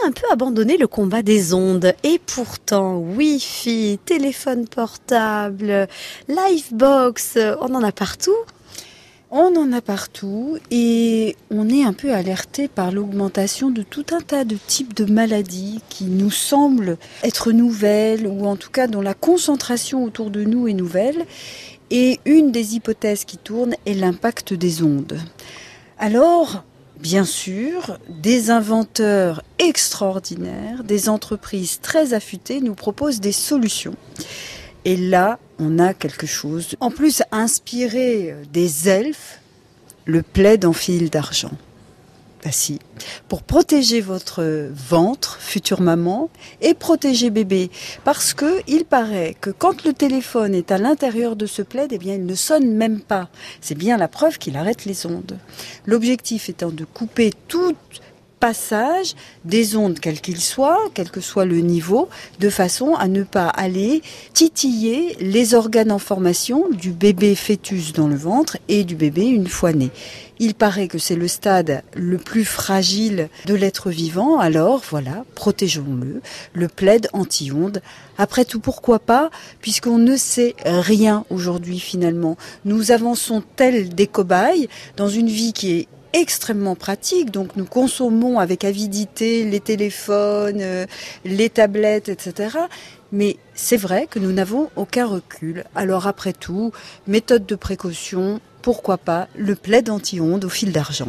un peu abandonné le combat des ondes. Et pourtant, Wi-Fi, téléphone portable, Livebox, on en a partout. On en a partout et on est un peu alerté par l'augmentation de tout un tas de types de maladies qui nous semblent être nouvelles ou en tout cas dont la concentration autour de nous est nouvelle. Et une des hypothèses qui tourne est l'impact des ondes. Alors, bien sûr, des inventeurs extraordinaires, des entreprises très affûtées nous proposent des solutions. Et là, on a quelque chose, en plus inspiré des elfes, le plaid en fil d'argent. Ben si, pour protéger votre ventre, future maman, et protéger bébé. Parce que il paraît que quand le téléphone est à l'intérieur de ce plaid, eh bien, il ne sonne même pas. C'est bien la preuve qu'il arrête les ondes. L'objectif étant de couper tout passage des ondes, quel qu'il soit, quel que soit le niveau, de façon à ne pas aller titiller les organes en formation du bébé fœtus dans le ventre et du bébé une fois né. Il paraît que c'est le stade le plus fragile de l'être vivant, alors voilà, protégeons-le, le plaid anti-ondes. Après tout, pourquoi pas, puisqu'on ne sait rien aujourd'hui finalement. Nous avançons tels des cobayes dans une vie qui est extrêmement pratique, donc nous consommons avec avidité les téléphones, les tablettes, etc. Mais c'est vrai que nous n'avons aucun recul. Alors après tout, méthode de précaution, pourquoi pas le plaid anti-ondes au fil d'argent.